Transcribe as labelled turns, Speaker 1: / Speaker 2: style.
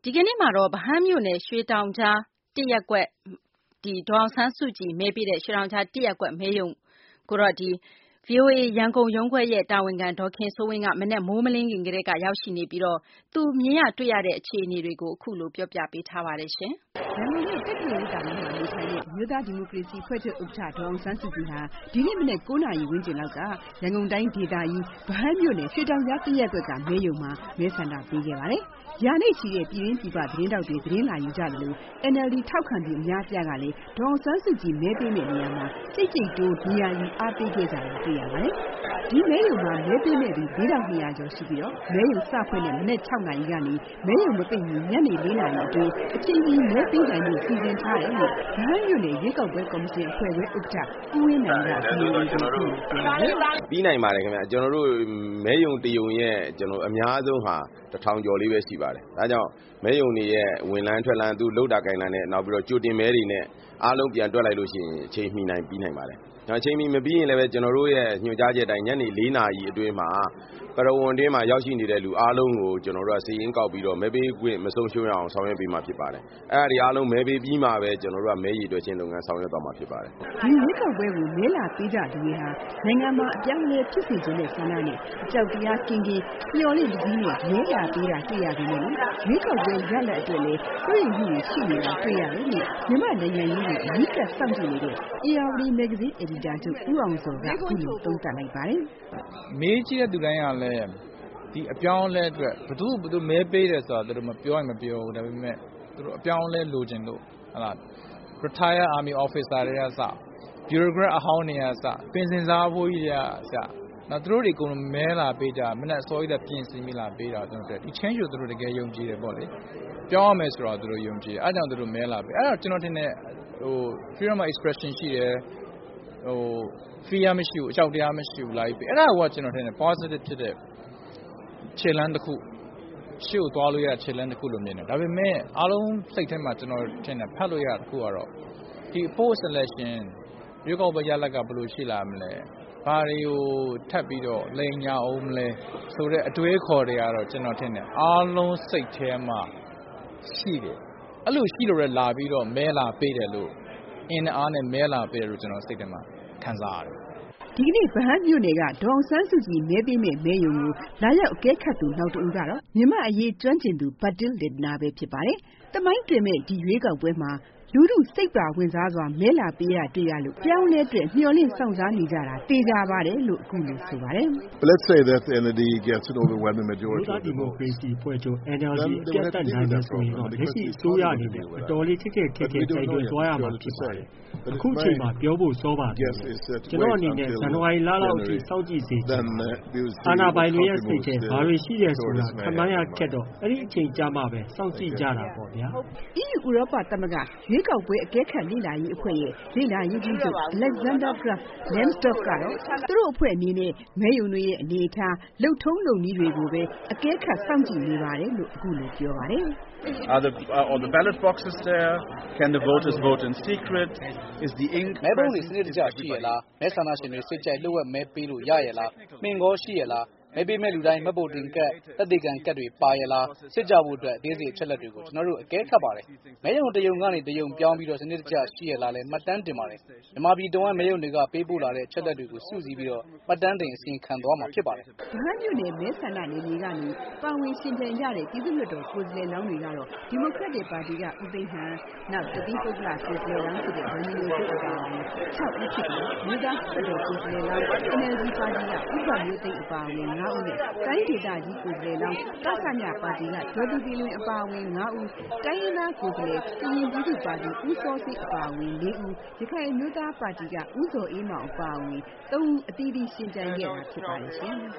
Speaker 1: ဒီကနေ့မှာတော့ဗဟန်းမြို့နယ်ရွှေတောင်ကြားတရက်ကွက်ဒေါ်အောင်ဆန်းစုကြည်မဲပေးတဲ့ရွှေတောင်ကြားတရက်ကွက်မဲရုံကိုတော့VOA ရန်ကုန်ရုံးခွဲရဲ့တာဝန်ခံဒေါ်ခင်စိုးဝင်းကမနက်မိုးမလင်းခင်ကတည်းကရောက်ရှိနေပြီးတော့သူမြင်ရတွေ့ရတဲ့အခြေအနေတွေကိုအခုလိုပြောပြပေးထားပါတယ်ရှင်
Speaker 2: ။ရန်ကုန်ရဲ့တက်ကြွရေးတာဝန်မှာနေထိုင်တဲ့မြို့သားဒီမိုကရေစီဖွဲ့ချုပ်ဥက္ကဋ္ဌဒေါ်အောင်ဆန်းစုကြည်ဟာဒီနေ့မနက်9:00 နာရီဝန်းကျင်လောက်ကရန်ကုန်တိုင်းဒေသကြီးဗဟန်းမြို့နယ်ရွှေတောင်ကြားတရက်ကွက်ကမဲရုံမှာမဲဆန္ဒပေးခဲ့ပါတယ်။ရာနဲ့ချီတဲ့ပြည်ရင်းပြည်ပသတင်းတောက်တွေသတင်းလာယူကြတယ်လို့ NLD ထောက်ခံသူအများပြားကလည်းဒေါ်အောင်ဆန်းစုကြည်မဲပေးမယ့်နေရာမှာကြိတ်ကြိတ်တိုးနေရာယူအားပေးခဲ့ကြတယ်တွေ့ရပါတယ်။ဒီမဲရုံမှာမဲပေးမယ့်သူ4200ကျော်ရှိပြီးတော့မဲရုံစဖွင့်တဲ့မနက်6:00 နာရီကနေမဲရုံမပိတ်မီညနေ4:00 နာရီအတွင်းအချိန်ကြီးမဲပေးနိုင်မှုစီစဉ်ထားတယ်လို့ဗဟန်းမြို့နယ်ရွေးကောက်ပွဲကော်မရှင်အဖွဲ့ခွဲဥက္ကဋ္ဌဦးဝင်းနိုင်ကပြောပါတယ်
Speaker 3: ။ပြီးနိုင်ပါတယ်ခင်ဗျကျွန်တော်တို့မဲရုံတရုံရဲ့ကျွန်တော်အများဆုံးဟာ1000ကျော်လေးပဲရှိပါတယ်။ဒါကြောင့်မဲရုံတွေရဲ့ဝင်လန်းထွက်လန်းသူလှုပ်တာကိုင်တာနဲ့နောက်ပြီးတော့ကြိုတင်မဲတွေနဲ့အားလုံးပြန်တွက်လိုက်လို့ရှိရင်အချိန်မီနိုင်ပြီးနိုင်ပါတယ်။အချိန်မီမပြီးရင်လည်းကျွန်တော်တို့ရဲ့ညွှန်ကြားချက်တိုင်းညနေ4:00 နာရီအတွင်းမှာပရဝဏ်တင်းမှာရောက်ရှိနေတဲ့လူအားလုံးကိုကျွန်တော်တို့ကစီရင်ကောက်ပြီးတော့မဲပေးခွင့်မဆုံးရှုံးရအောင်ဆောင်ရွက်ပေးမှာဖြစ်ပါတယ်။အဲ့ဒီအားလုံးမဲပေးပြီးမှပဲကျွန်တော်တို့ကမဲရည်တွက်ခြင်းလုပ်ငန်းဆောင်ရွက်သွားမှာဖြစ်ပါတယ်
Speaker 2: ။ဒီရွေးကောက်ပွဲကိုမဲလာပေးကြသူတွေဟာနိုင်ငံမှာအပြောင်းအလဲဖြစ်စေခြင်းနဲ့ဆန္ဒနဲ့အကြောက်တရားကင်းကင်းမျှော်လင့်ပြီးနဲ့မဲလာပေးတာတွေ့ရတယ်လို့ရွေးကောက်ပွဲရလဒ်အတွက်လည်းတွေ့ရမှုရှိနေတာတွေ့ရတယ်လို့မြန်မာနိုင်ငံရေးကိုအကြီးကစောင့်ကြည့်နေတဲ့ ARD မဂ္ဂဇင်းအယ်ဒီတာချုပ်ဦးအောင်စောကအခုလိုသုံးသပ်လိုက်ပါတယ်
Speaker 4: ။မေးကြည့်တဲ့သူတိုင်းကလည်းဒီအပြောင်းအလဲအတွက်ဘယ်သူမဲပေးတယ်ဆိုတာသူတို့မပြောရင်မပြောဘူးဒါပေမဲ့သူတို့အပြောင်းအလဲလိုချင်လို့ဟုတ်လား Retired Army Officer တွေကစ Bureaucrat အဟောင်းတွေကစပင်စင်စားဖို့ကြီးတွေကစနောက်သူတို့တွေကုန်မဲလာပေးကြမနဲ့အစောကြီးတဲ့ပြင်ဆင်မိလာပေးတာကျွန်တော်တို့ဒီ change ကိုသူတို့တကယ်ယုံကြည်တယ်ပေါ့လေပြောင်းရမယ်ဆိုတော့သူတို့ယုံကြည်တယ်အဲကြောင့်သူတို့မဲလာပေးအဲ့တော့ကျွန်တော်ထင်တယ်freedom of expression ရှိတယ်fear မရှိဘူးအကြောက်တရားမရှိဘူးလာပြီးအဲ့ဒါကကျွန်တော်ထင်တယ် positive ဖြစ်တဲ့ခြေလှမ်းတစ်ခုရှေ့ကိုသွားလို့ရခြေလှမ်းတစ်ခုလို့မြင်တယ်ဒါပေမဲ့အားလုံးစိတ်ထဲမှာကျွန်တော်ထင်တယ်ဖတ်လို့ရတစ်ခုကတော့ဒီ post election ရွေးကောက်ပွဲရလဒ်ကဘယ်လိုရှိလာမလဲဘာတွေကိုထပ်ပြီးတော့လိန်ညာအောင်မလဲဆိုတဲ့အတွေးခေါ်တွေကတော့ကျွန်တော်ထင်တယ်အားလုံးစိတ်ထဲမှာရှိတယ်အဲ့လိုရှိလို့ရလာပြီးတော့မဲလာပေးတယ်လို့အင်းအားနဲ့မဲလာပေးတယ်လို့ကျွန်တော်စိတ်ထဲမှာခံစားရတယ်
Speaker 2: ဒီကနေ့ဗဟန်းမြို့နယ်ကဒေါ်အောင်ဆန်းစုကြည်မဲပေးမဲ့မဲရုံကိုလာရောက်အကဲခတ်သူနောက်တဦးကတော့မြန်မာအရေးကျွမ်းကျင်သူဘတ်တစ်လစ်နာပဲဖြစ်ပါတယ်။တမိုင်းတွင်မဲ့ဒီရွေးကောက်ပွဲမှာလူထုစိတ်ပါဝင်စားစွာမဲလာပေးရတွေ့ရလို့ပြောင်းလဲအတွက်မျှော်လင့်စောင့်စားနေကြတာသိကြပါတယ်လို့အခုလိုဆိုပါတယ်
Speaker 5: ။ Let's say that NLD gets an overwhelming majority
Speaker 6: of the democracy ဖွဲ့ချုပ် NLD အပြတ်တက်နိုင်တယ်ဆိုရင်တော့လက်ရှိအစိုးရအနေနဲ့အတော်လေးခက်ခဲတိုက်တွန်းသွားရမှာဖြစ်ပါတယ်။အခုချိန်မှာပြောဖို့စောပါသေးတယ်။ကျွန်တော်အနေနဲ့ဇန်နဝါရီလလောက်အထိစောင့်ကြည့်စေချင်တယ်။အာဏာပိုင်တွေရဲ့စိတ်ထဲဘာတွေရှိရဲဆိုတာခမန်းရခက်တော့အဲ့ဒီအချိန်ကြာမှပဲစောင့်ကြည့်ကြတာပေါ့ဗျာ
Speaker 2: ။ EU ဥရောပသမဂ္ဂရွေးကောက်ပွဲအကဲခတ်လေ့လာရေးအဖွဲ့ရဲ့လေ့လာရေးကြီးချုပ် Alexander Graf Lambsdorff ကတော့သူတို့အဖွဲ့အနေနဲ့မဲရုံတွေရဲ့အနေအထားလှုပ်ထုံးလုပ်နည်းတွေကိုပဲအကဲခတ်စောင့်ကြည့်နေပါတယ်လို့အခုလိုပြောပါတယ်
Speaker 7: Are the ballot boxes there? Can the voters vote in secret? Is the ink
Speaker 8: မဲပုံးတွေစနစ်တကျရှိရလားမဲဆန္ဒရှင်တွေစိတ်ကြိုက်လှုပ်ဝက်မဲပေးလို့ရရလားမှင်ကောရှိရလားမဲပေးမဲ့လူတိုင်းမှတ်ပုံတင်ကတ်သက်သေခံကတ်တွေပါရလားစစ်ကြဖို့အတွက်အသေးစိတ်အချက်လက်တွေကိုကျွန်တော်တို့အကဲခတ်ပါတယ်မဲရုံတရုံကနေတရုံပြောင်းပြီးတော့စနစ်တကျရှိရလားလဲမှတ်တမ်းတင်ပါတယ်မြန်မာပြည်တော်ကမဲရုံတွေကပေးပို့လာတဲ့အချက်လက်တွေကိုစုစည်းပြီးတော့မှတ်တမ်းတင်အစီရင်ခံသွားမှာဖြစ်ပါတယ်
Speaker 2: ဗဟန်းမြို့နယ်မဲဆန္ဒနယ်မြေကနေပါဝင်ရှင်ပြိုင်ကြတဲ့ပြည်သူ့လွှတ်တော်ကိုယ်စားလှယ်လောင်းတွေကတော့ဒီမိုကရက်တစ်ပါတီကဦးသိန်းဟန်နောက်တတိပုဂ္ဂလကိုယ်စားလှယ်လောင်းဖြစ်တဲ့ဗန်နီလိုတို့အပါအဝင်6ဦးဖြစ်ပြီးမြို့သားလွှတ်တော်ကိုယ်စားလှယ်လောင်း NLD ပါတီကဥပမျိုးသိန်းအပါအဝင်9ဦးနဲ့တိုင်းဒေသကြီးကိုယ်စားလှယ်လောင်းကဆညပါတီကဒေါ်သူပြည်လွင်အပါအဝင်9ဦးတိုင်းရင်းသားကိုယ်စားလှယ်ကရင်ပြည်သူ့ပါတီဦးစောစိတ်အပါအဝင်4ဦးရခိုင်မျိုးသားပါတီကဦးစောအေးမောင်အပါအဝင်3ဦးအသီးသီးရှင်ပြိုင်ခဲ့တာဖြစ်ပါတယ်ရှင်